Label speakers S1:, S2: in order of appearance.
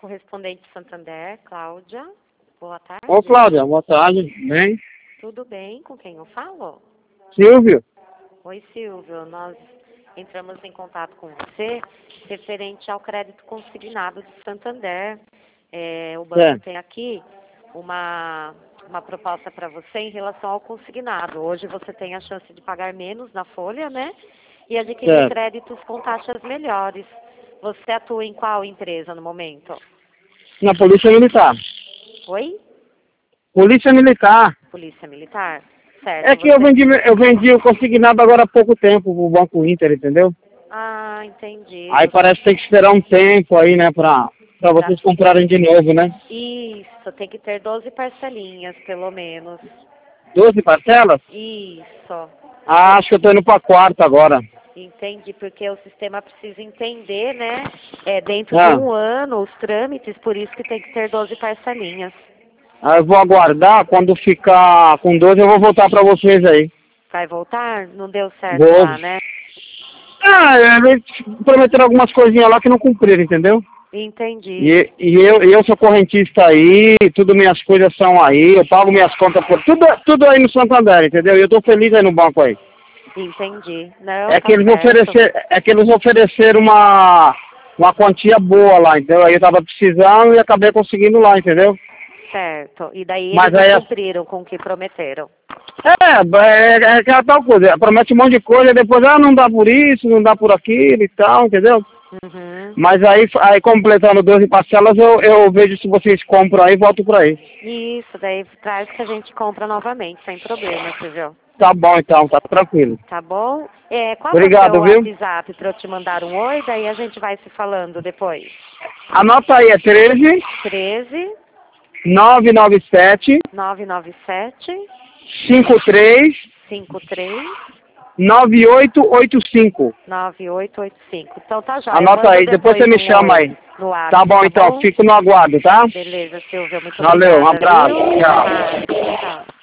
S1: correspondente Santander, Cláudia. Boa tarde.
S2: Ô, Cláudia, boa tarde. Bem?
S1: Tudo bem? Com quem eu falo?
S2: Silvio?
S1: Oi, Silvio. Nós entramos em contato com você referente ao crédito consignado de Santander. O banco tem aqui uma proposta para você em relação ao consignado. Hoje você tem a chance de pagar menos na folha, né? E adquirir créditos com taxas melhores. Você atua em qual empresa no momento?
S2: Na Polícia Militar.
S1: Oi?
S2: Polícia Militar.
S1: Polícia Militar? Certo.
S2: É que eu vendi o consignado agora há pouco tempo pro Banco Inter, entendeu?
S1: Ah, entendi.
S2: Aí parece que tem que esperar um tempo aí, né, pra vocês comprarem de novo, né?
S1: Isso, tem que ter 12 parcelinhas, pelo menos.
S2: 12 parcelas?
S1: Isso.
S2: Ah, acho que eu tô indo pra quarta agora.
S1: Entendi, porque o sistema precisa entender, né? Dentro de um ano, os trâmites, por isso que tem que ter 12 parcelinhas.
S2: Aí eu vou aguardar, quando ficar com 12 eu vou voltar pra vocês aí.
S1: Vai voltar? Não deu certo
S2: Vou.
S1: lá, né?
S2: Eles prometeram algumas coisinhas lá que não cumpriram, entendeu?
S1: Entendi.
S2: E eu sou correntista aí, tudo minhas coisas são aí, eu pago minhas contas por tudo aí no Santander, entendeu? E eu tô feliz aí no banco aí.
S1: Entendi. Não,
S2: É que eles ofereceram uma quantia boa lá, entendeu? Aí eu tava precisando e acabei conseguindo lá, entendeu?
S1: Certo. E daí
S2: Mas
S1: eles
S2: aí
S1: não cumpriram com o que prometeram.
S2: É aquela tal coisa, promete um monte de coisa, depois, não dá por isso, não dá por aquilo e tal, entendeu?
S1: Uhum.
S2: Mas aí completando 12 parcelas, eu vejo se vocês compram aí e volto por aí.
S1: Isso, daí traz que a gente compra novamente, sem problema, Silvio.
S2: Tá bom então, tá tranquilo.
S1: Tá bom? Qual
S2: Obrigado,
S1: é o
S2: viu?
S1: WhatsApp para eu te mandar um oi, daí a gente vai se falando depois.
S2: Anota aí, é 13
S1: 13
S2: 997
S1: 997
S2: 53
S1: 53
S2: 9885.
S1: 9885. Então tá já.
S2: Anota aí, depois você me chama aí. Tá bom então, fico no aguardo, tá?
S1: Beleza, Silvia, muito
S2: Valeu,
S1: obrigada.
S2: um abraço,
S1: Viu?
S2: tchau.
S1: Tchau.